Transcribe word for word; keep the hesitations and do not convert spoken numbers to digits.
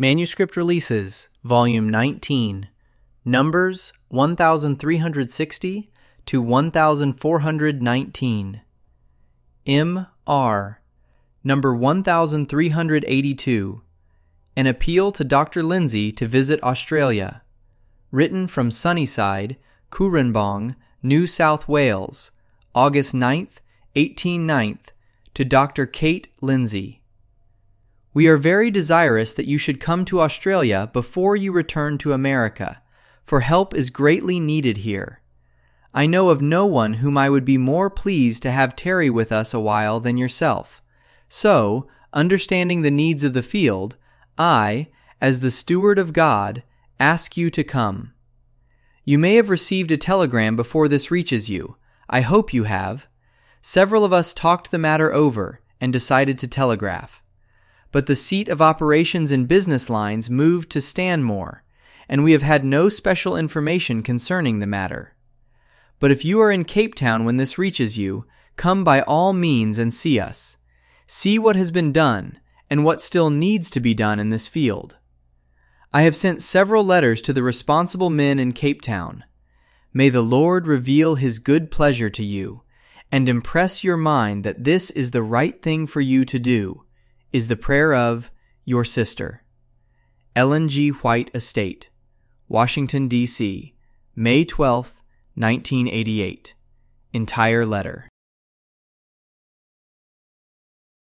Manuscript Releases, Volume nineteen, Numbers one thousand three hundred sixty to one thousand four hundred nineteen. M R, Number one thousand three hundred eighty-two, An Appeal to Doctor Lindsay to Visit Australia. Written from Sunnyside, Cooranbong, New South Wales, August ninth, eighteen ninety, to Doctor Kate Lindsay. We are very desirous that you should come to Australia before you return to America, for help is greatly needed here. I know of no one whom I would be more pleased to have tarry with us a while than yourself. So, understanding the needs of the field, I, as the steward of God, ask you to come. You may have received a telegram before this reaches you. I hope you have. Several of us talked the matter over and decided to telegraph. But the seat of operations and business lines moved to Stanmore, and we have had no special information concerning the matter. But if you are in Cape Town when this reaches you, come by all means and see us. See what has been done, and what still needs to be done in this field. I have sent several letters to the responsible men in Cape Town. May the Lord reveal His good pleasure to you, and impress your mind that this is the right thing for you to do, is the prayer of your sister. Ellen G. White Estate, Washington, D C, May twelfth, nineteen eighty-eight. Entire letter.